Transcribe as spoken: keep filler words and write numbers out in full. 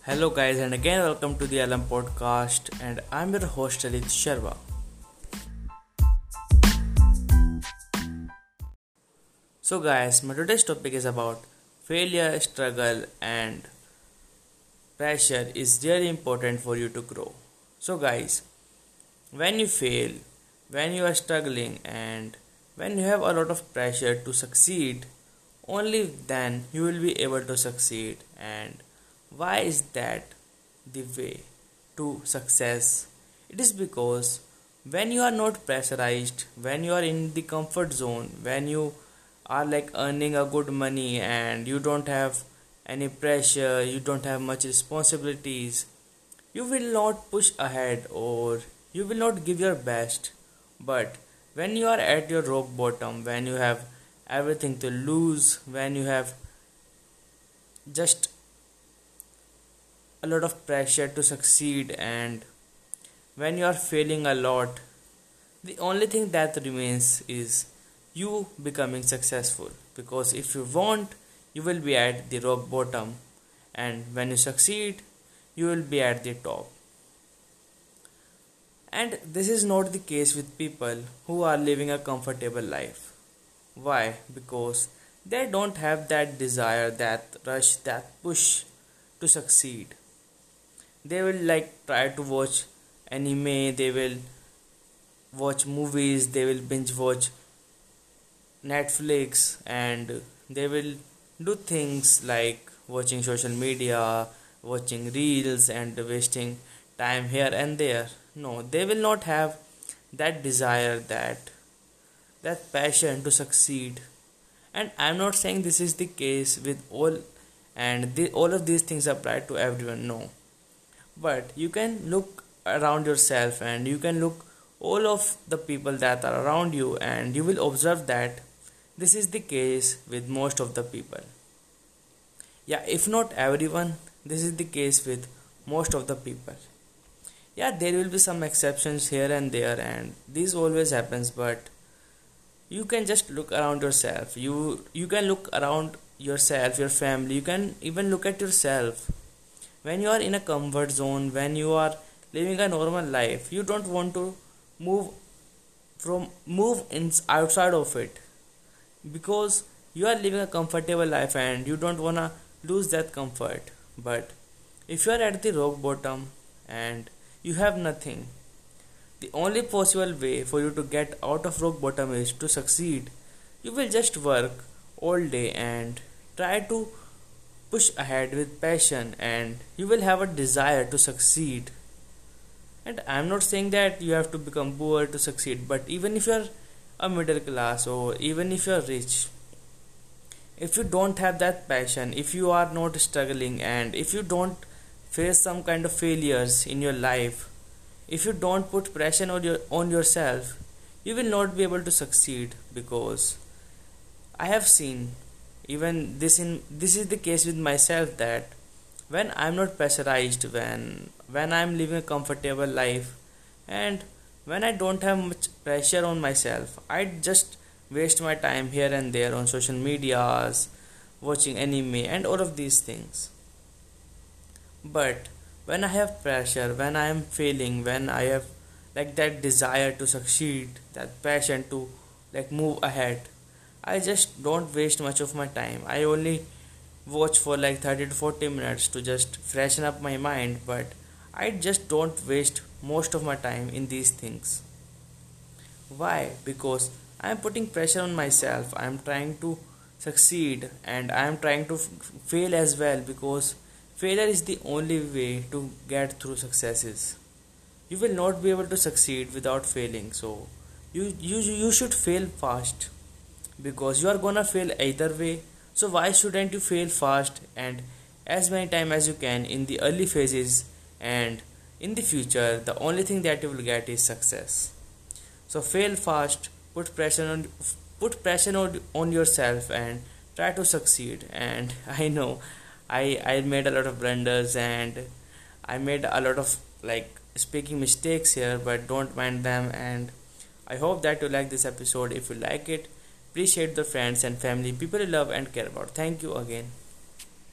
Hello, guys, and again, welcome to the Alam podcast. And I'm your host, Alit Sharma. So, guys, my today's topic is about failure, struggle, and pressure is really important for you to grow. So, guys, when you fail, when you are struggling, and when you have a lot of pressure to succeed, only then you will be able to succeed. And why is that the way to success? It is because when you are not pressurized, when you are in the comfort zone, when you are like earning a good money and you don't have any pressure, you don't have much responsibilities, you will not push ahead or you will not give your best. But when you are at your rock bottom, when you have everything to lose, when you have just a lot of pressure to succeed, and when you are failing a lot, the only thing that remains is you becoming successful. Because if you want, you will be at the rock bottom, and when you succeed, you will be at the top. And this is not the case with people who are living a comfortable life. Why? Because they don't have that desire, that rush, that push to succeed. They will like try to watch anime, they will watch movies, they will binge watch Netflix, and they will do things like watching social media, watching reels, and wasting time here and there. No, they will not have that desire, that that passion to succeed. And I'm not saying this is the case with all, and the, all of these things apply to everyone. No, but you can look around yourself and you can look all of the people that are around you, and you will observe that this is the case with most of the people. Yeah, if not everyone, this is the case with most of the people. Yeah, there will be some exceptions here and there, and this always happens, but you can just look around yourself. You you can look around yourself, your family, you can even look at yourself. When you are in a comfort zone, when you are living a normal life, you don't want to move from move in outside of it, because you are living a comfortable life and you don't want to lose that comfort. But if you are at the rock bottom and you have nothing, the only possible way for you to get out of rock bottom is to succeed. You will just work all day and try to push ahead with passion, and you will have a desire to succeed. And I'm not saying that you have to become poor to succeed, but even if you're a middle class or even if you're rich, if you don't have that passion, if you are not struggling, and if you don't face some kind of failures in your life, if you don't put pressure on your on yourself, you will not be able to succeed. Because I have seen even this in this is the case with myself, that when I'm not pressurized, when when I'm living a comfortable life, and when I don't have much pressure on myself, I just waste my time here and there on social medias, watching anime and all of these things. But when I have pressure, when I am failing, when I have like that desire to succeed, that passion to like move ahead, I just don't waste much of my time. I only watch for like thirty to forty minutes to just freshen up my mind, but I just don't waste most of my time in these things. Why? Because I am putting pressure on myself. I am trying to succeed, and I am trying to f- fail as well, because failure is the only way to get through successes. You will not be able to succeed without failing. So you you you should fail fast, because you are gonna fail either way. So why shouldn't you fail fast and as many time as you can in the early phases, and in the future the only thing that you will get is success. So fail fast, put pressure on put pressure on, on yourself, and try to succeed. And I know I I made a lot of blunders, and I made a lot of like speaking mistakes here, but don't mind them. And I hope that you like this episode. If you like it, please share with your friends and family, people you love and care about. Thank you again.